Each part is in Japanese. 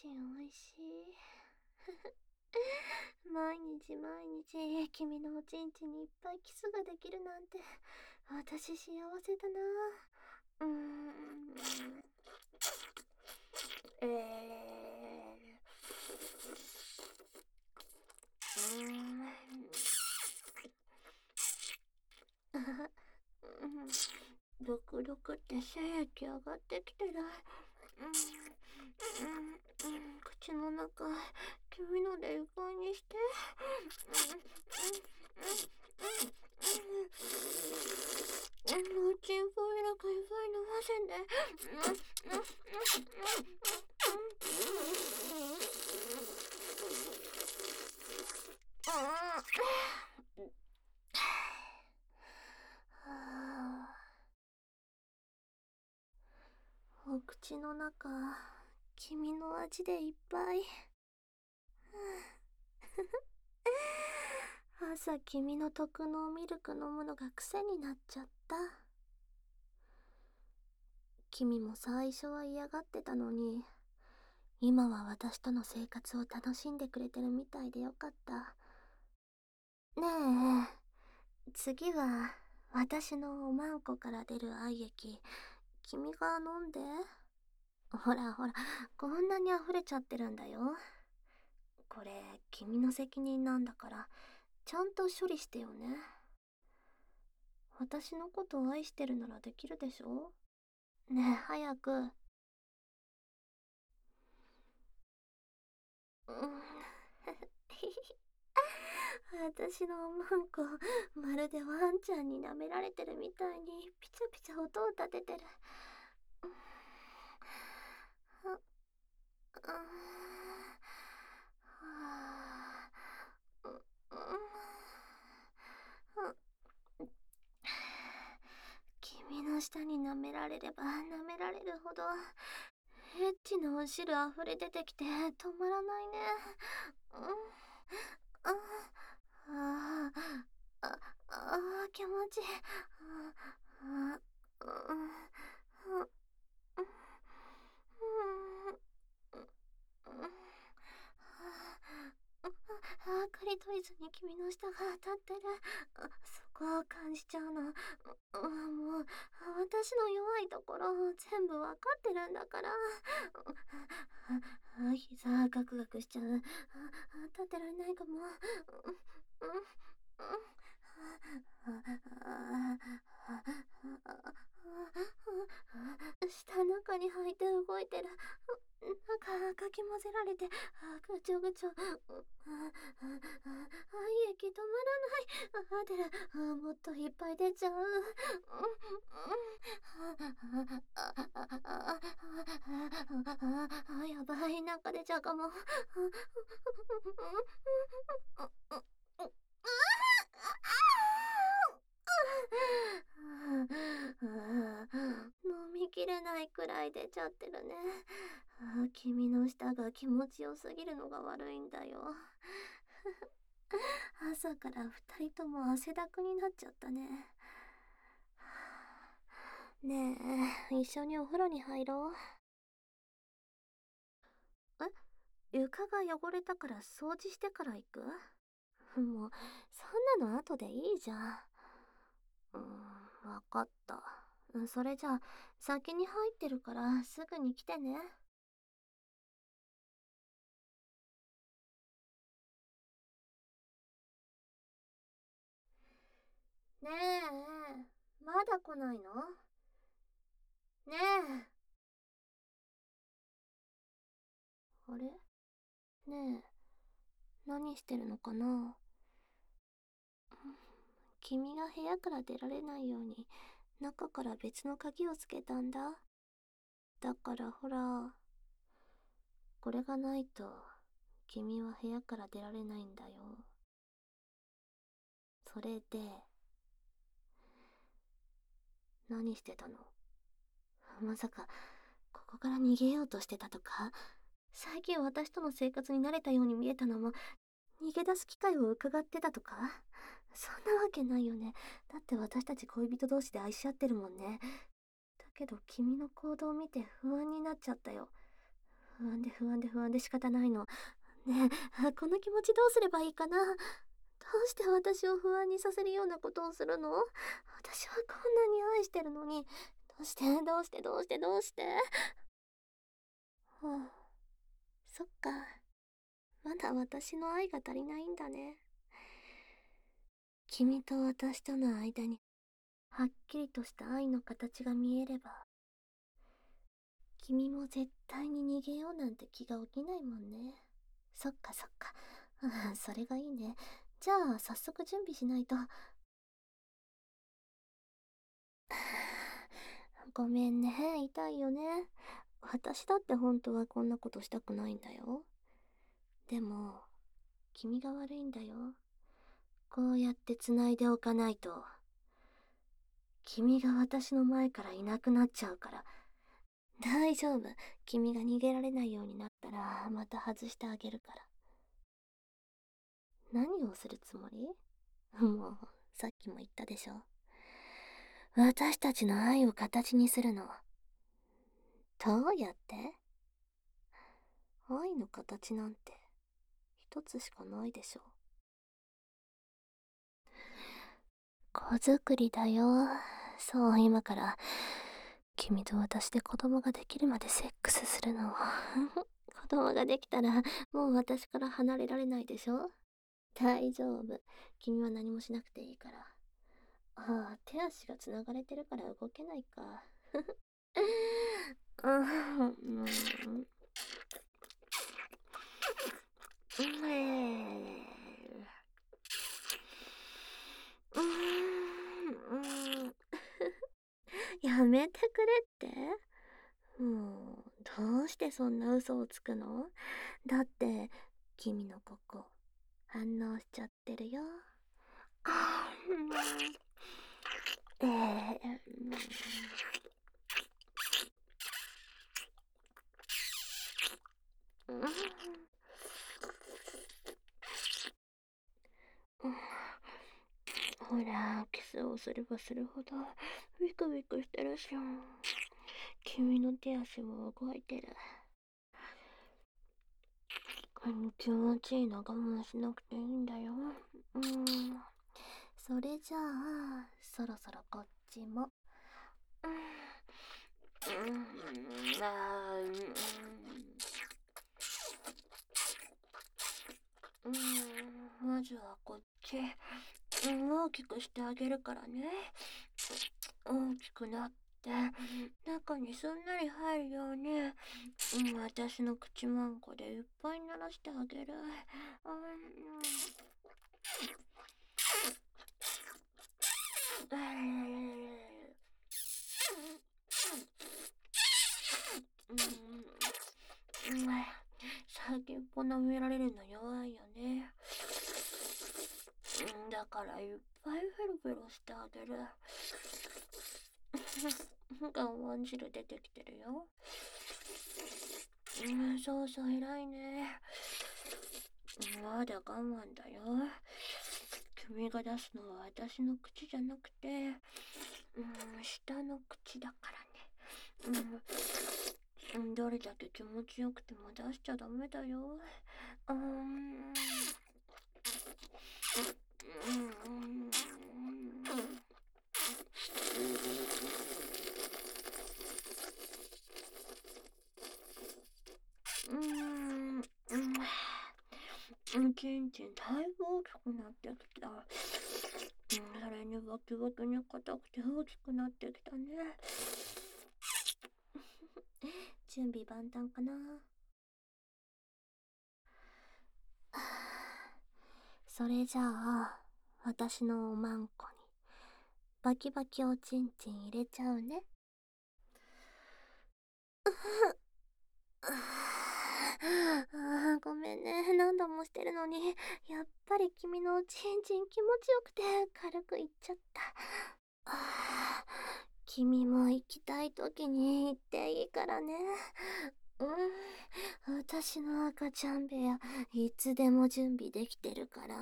おいしい。毎日毎日君のおちんちんにいっぱいキスができるなんて私幸せだな。うーん。えー、ブクブクって精液上がってきてる。口の中君のでいっぱいにして。チンポイラかいっぱい飲ませんで。お口の中君の味でいっぱい。朝君の特濃ミルク飲むのが癖になっちゃった。君も最初は嫌がってたのに、今は私との生活を楽しんでくれてるみたいでよかった。ねえ、次は私のおまんこから出る愛液、君が飲んで。ほらほら、こんなに溢れちゃってるんだよ。これ、君の責任なんだから、ちゃんと処理してよね。私のことを愛してるならできるでしょ。ねえ、早く。私のおまんこ、まるでワンちゃんに舐められてるみたいにピチャピチャ音を立ててる。君の舌に舐められれば舐められるほどエッチなお汁あふれ出てきて止まらないね。ああ、気持ちいい。クリトリスに君の舌が当たってる。そこを感じちゃうの。もう、私の弱いところ全部わかってるんだから。膝ガクガクしちゃう。立ってられないかも。舌の中に入って動いてる。なんかかき混ぜられてぐちょぐちょ。愛液止まらない。出る。もっといっぱい出ちゃう。やばい、なんか出ちゃうかも。飲みきれないくらい出ちゃってるね。君の舌が気持ちよすぎるのが悪いんだよ。朝から二人とも汗だくになっちゃったね。ねえ、一緒にお風呂に入ろう。床が汚れたから掃除してから行く？もう、そんなの後でいいじゃん。わかった。それじゃあ、先に入ってるからすぐに来てね。ねえ、まだ来ないの？ねえ。あれ？ねえ、何してるのかな？君が部屋から出られないように、中から別の鍵をつけたんだ。だからほら、これがないと、君は部屋から出られないんだよ。それで、何してたの？まさか、ここから逃げようとしてたとか？最近私との生活に慣れたように見えたのも、逃げ出す機会を伺ってたとか？そんなわけないよね。だって私たち恋人同士で愛し合ってるもんね。だけど君の行動を見て不安になっちゃったよ。 不安で仕方ないの。ねえ、この気持ちどうすればいいかな。どうして私を不安にさせるようなことをするの？私はこんなに愛してるのに、どうして。はあ、そっか。まだ私の愛が足りないんだね。君と私との間に、はっきりとした愛の形が見えれば、君も絶対に逃げようなんて気が起きないもんね。そっか。それがいいね。じゃあ、早速準備しないと。ごめんね、痛いよね。私だって本当はこんなことしたくないんだよ。でも、君が悪いんだよ。こうやって繋いでおかないと、君が私の前からいなくなっちゃうから。大丈夫。君が逃げられないようになったら、また外してあげるから。何をするつもり？もう、さっきも言ったでしょ。私たちの愛を形にするの。どうやって？愛の形なんて、一つしかないでしょ。子作りだよ。そう、今から、君と私で子供ができるまでセックスするの。子供ができたら、もう私から離れられないでしょ。大丈夫。君は何もしなくていいから。ああ、手足がつながれてるから動けないか。うん。やめてくれって。もう、どうしてそんな嘘をつくの？だって、君のここ、反応しちゃってるよ。ええうん。ほら、キスをすればするほど、ビクビクしてるし。君の手足も動いてる。気持ちいいの我慢しなくていいんだよ。それじゃあ、そろそろこっちも。まずはこっち。大きくしてあげるからね。大きくなって、中にすんなり入るように、私の口まんこでいっぱい鳴らしてあげる。先っぽ舐められるの弱いよね。だからいっぱいフェロフェロしてあげる。我慢汁出てきてるよ。そうそう、偉いね。まだ我慢だよ。君が出すのは私の口じゃなくて、下の口だからね。どれだけ気持ちよくても出しちゃダメだよ。ちんちんだいぶ大きくなってきた。それにバキバキに硬くて大きくなってきたね。準備万端かな。それじゃあ、私のおまんこに、バキバキおちんちん入れちゃうね。ごめんね。何度もしてるのに、やっぱり君のおちんちん気持ちよくて軽くいっちゃった。君も行きたい時に行っていいからね。私の赤ちゃん部屋、いつでも準備できてるから。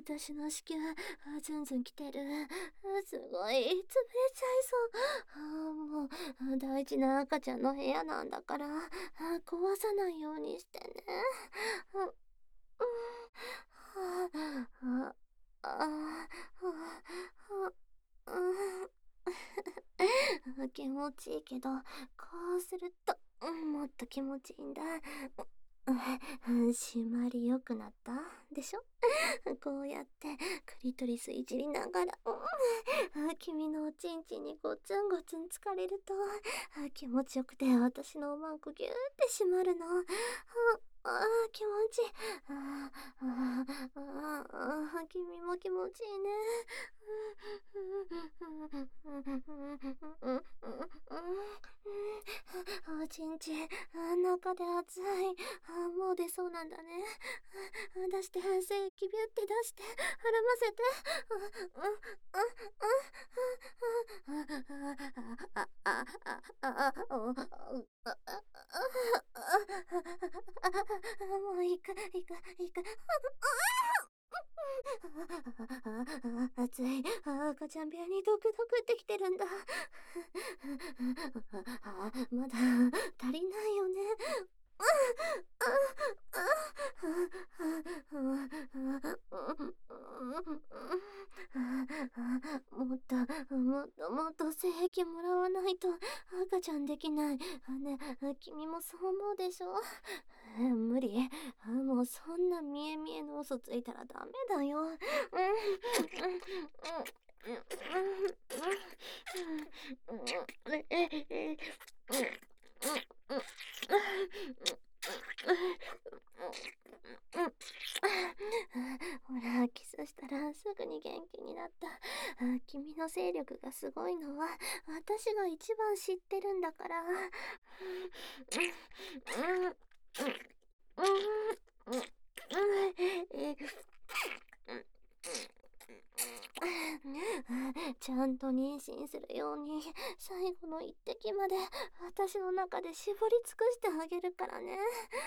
私の子宮、ずんずん来てる。すごい、潰れちゃいそう。もう、大事な赤ちゃんの部屋なんだから、壊さないようにしてね。うん、うん、あ、あ、あ、気持ちいいけど、こうすると、もっと気持ちいいんだ。締まり良くなったでしょ？こうやってクリトリスいじりながら、君のおちんちんにゴツンゴツン疲れると、気持ちよくて私のおまんこギューって締まるの。気持ちいい。君も気持ちいいね。おちんちん、中で熱い。もう出そうなんだね。出して、精液ビュって出して、絡ませて。もういいか、いいか、いいか。熱い。赤ちゃん部屋にドクドクってきてるんだ。まだ足りないよね。もっと精液もらわないと赤ちゃんできない。ね、君もそう思うでしょ？無理。もうそんな見え見えの嘘ついたらダメだよ。ほら、キスしたらすぐに元気になった。君の勢力がすごいのは私が一番知ってるんだから。ちゃんと妊娠するように最後の一滴まで私の中で絞り尽くしてあげるからね。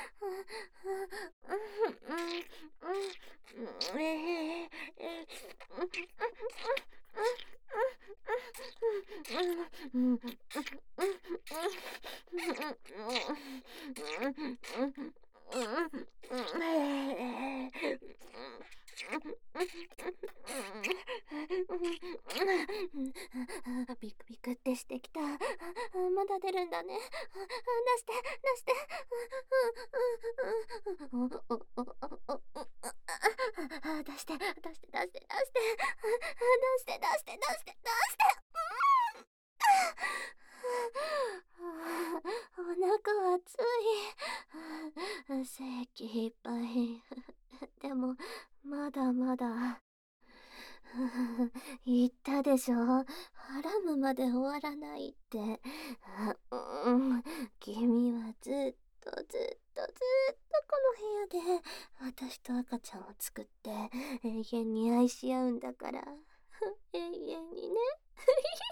ビクビクってしてきた。まだ出るんだね。出して、出して。出して、出して、出して、出して。出して、出して、出して、出して。お腹熱い。精液いっぱい。でも、まだまだ。言ったでしょ？ハラムまで終わらないって。君はずっとずっとずっとこの部屋で私と赤ちゃんを作って永遠に愛し合うんだから。永遠にね。